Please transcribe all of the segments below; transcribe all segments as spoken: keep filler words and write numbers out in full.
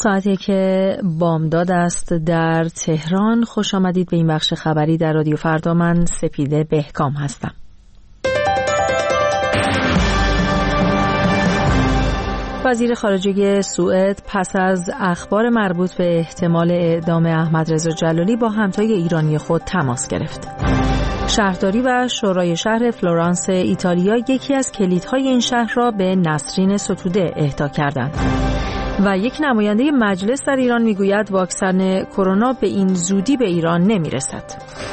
ساعتی که بامداد است در تهران. خوش آمدید به این بخش خبری در رادیو فردا. من سپیده بهکام هستم. وزیر خارجه سوئد پس از اخبار مربوط به احتمال اعدام احمدرضا جلالی با همتای ایرانی خود تماس گرفت. شهرداری و شورای شهر فلورانس ایتالیا یکی از کلیدهای این شهر را به نسرین ستوده اهدا کردند. و یک نماینده مجلس در ایران میگوید واکسن کرونا به این زودی به ایران نمیرسد.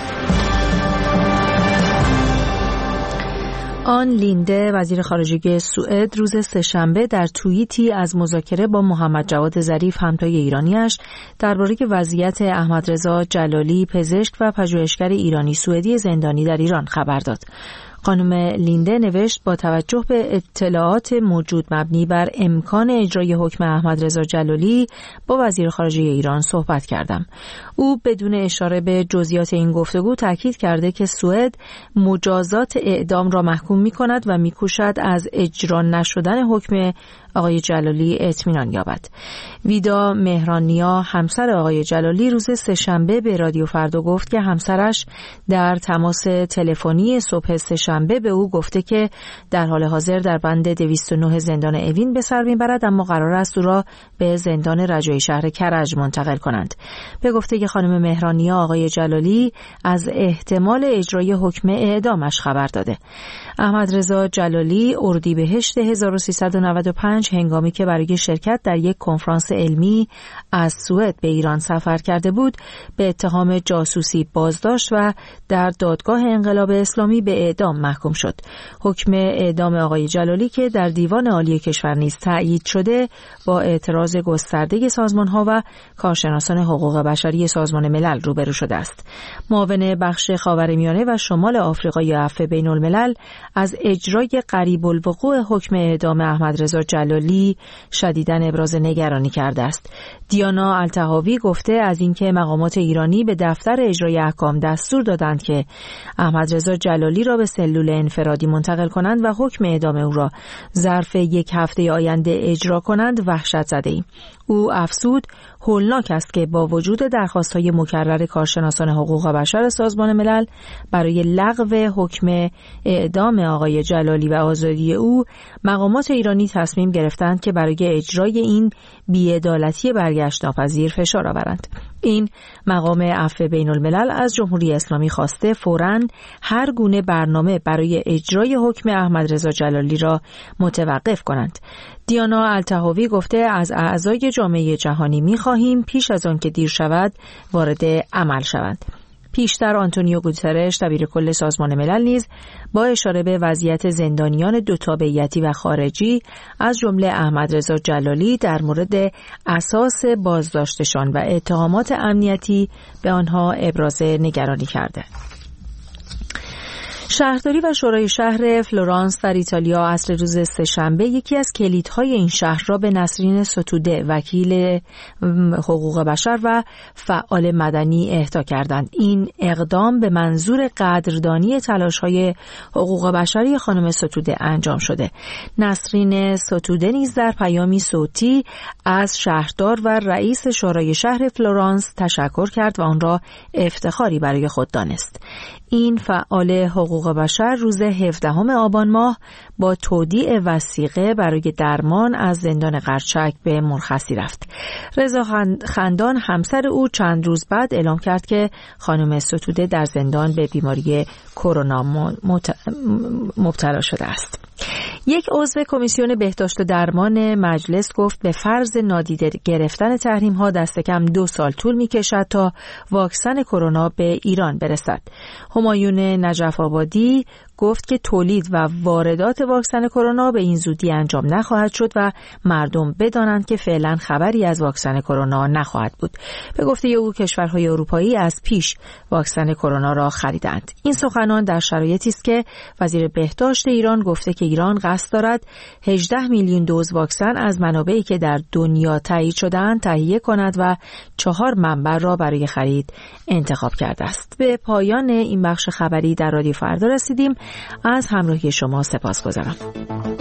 آن لینده وزیر خارجه سوئد روز سه‌شنبه در توییتی از مذاکره با محمد جواد ظریف همتای ایرانیش درباره وضعیت احمدرضا جلالی پزشک و پژوهشگر ایرانی سوئدی زندانی در ایران خبر داد. خانم لینده نوشت با توجه به اطلاعات موجود مبنی بر امکان اجرای حکم احمدرضا جلالی با وزیر خارجه ایران صحبت کردم. او بدون اشاره به جزئیات این گفتگو تاکید کرده که سوئد مجازات اعدام را محکوم می کند و می کوشد از اجرا نشدن حکم آقای جلالی اطمینان یابد. ویدا مهرانیا همسر آقای جلالی روز سه‌شنبه به رادیو فردا گفت که همسرش در تماس تلفنی صبح سه‌شنبه به او گفته که در حال حاضر در بند دویست و نه زندان اوین به سر میبرد، اما قرار است او را به زندان رجایی شهر کرج منتقل کنند. به گفته که خانم مهرانیا آقای جلالی از احتمال اجرای حکم اعدامش خبر داده. احمدرضا جلالی اردیبهشت هزار و سیصد و نود و پنج هنگامی که برای شرکت در یک کنفرانس علمی از سوئد به ایران سفر کرده بود به اتهام جاسوسی بازداشت و در دادگاه انقلاب اسلامی به اعدام محکوم شد. حکم اعدام آقای جلالی که در دیوان عالی کشور نیز تایید شده با اعتراض گسترده سازمان‌ها و کارشناسان حقوق بشری سازمان ملل روبرو شده است. معاون بخش خاورمیانه و شمال آفریقای عفو بین‌الملل از اجرای قریب الوقوع حکم اعدام احمدرضا جلالی شدیداً ابراز نگرانی کرده است. دیانا الطحاوی گفته از اینکه مقامات ایرانی به دفتر اجرای احکام دستور دادند که احمدرضا جلالی را به سلول انفرادی منتقل کنند و حکم اعدام او را ظرف یک هفته آینده اجرا کنند وحشت زده ایم. او افزود هولناک است که با وجود درخواست‌های مکرر کارشناسان حقوق بشر سازمان ملل برای لغو حکم اعدام آقای جلالی و آزادی او، مقامات ایرانی تصمیم گرفتند که برای اجرای این بی‌عدالتی برگشت ناپذیر فشار آورند. این مقام عفو بین الملل از جمهوری اسلامی خواسته فوراً هر گونه برنامه برای اجرای حکم احمدرضا جلالی را متوقف کنند. دیانا الطحاوی گفته از اعضای جامعه جهانی می‌خواهیم پیش از آن که دیر شود وارد عمل شوند. پیشتر آنتونیو گوترش دبیر کل سازمان ملل نیز با اشاره به وضعیت زندانیان دو تابعیتی و خارجی از جمله احمدرضا جلالی در مورد اساس بازداشتشان و اتهامات امنیتی به آنها ابراز نگرانی کرده. شهرداری و شورای شهر فلورانس در ایتالیا عصر روز سه‌شنبه یکی از کلیدهای این شهر را به نسرین ستوده وکیل حقوق بشر و فعال مدنی اهدا کردند. این اقدام به منظور قدردانی تلاش‌های حقوق بشری خانم ستوده انجام شده. نسرین ستوده نیز در پیامی صوتی از شهردار و رئیس شورای شهر فلورانس تشکر کرد و آن را افتخاری برای خود دانست. این فعال حقوق بشر روز هفدهم آبان ماه با تودیع وثیقه برای درمان از زندان قرچک به مرخصی رفت. رضا خندان همسر او چند روز بعد اعلام کرد که خانم ستوده در زندان به بیماری کرونا مبتلا شده است. یک عضو کمیسیون بهداشت و درمان مجلس گفت به فرض نادیده گرفتن تحریم‌ها دست کم دو سال طول می‌کشد تا واکسن کرونا به ایران برسد. همایون نجف آبادی گفت که تولید و واردات واکسن کرونا به این زودی انجام نخواهد شد و مردم بدانند که فعلا خبری از واکسن کرونا نخواهد بود. به گفته او کشورهای اروپایی از پیش واکسن کرونا را خریدند. این سخنان در شرایطی است که وزیر بهداشت ایران گفته که ایران قصد دارد هجده میلیون دوز واکسن از منابعی که در دنیا تایید شده‌اند تهیه کند و چهار منبع را برای خرید انتخاب کرده است. به پایان این بخش خبری در رادیو فردا رسیدیم. از همراهی شما سپاسگزارم.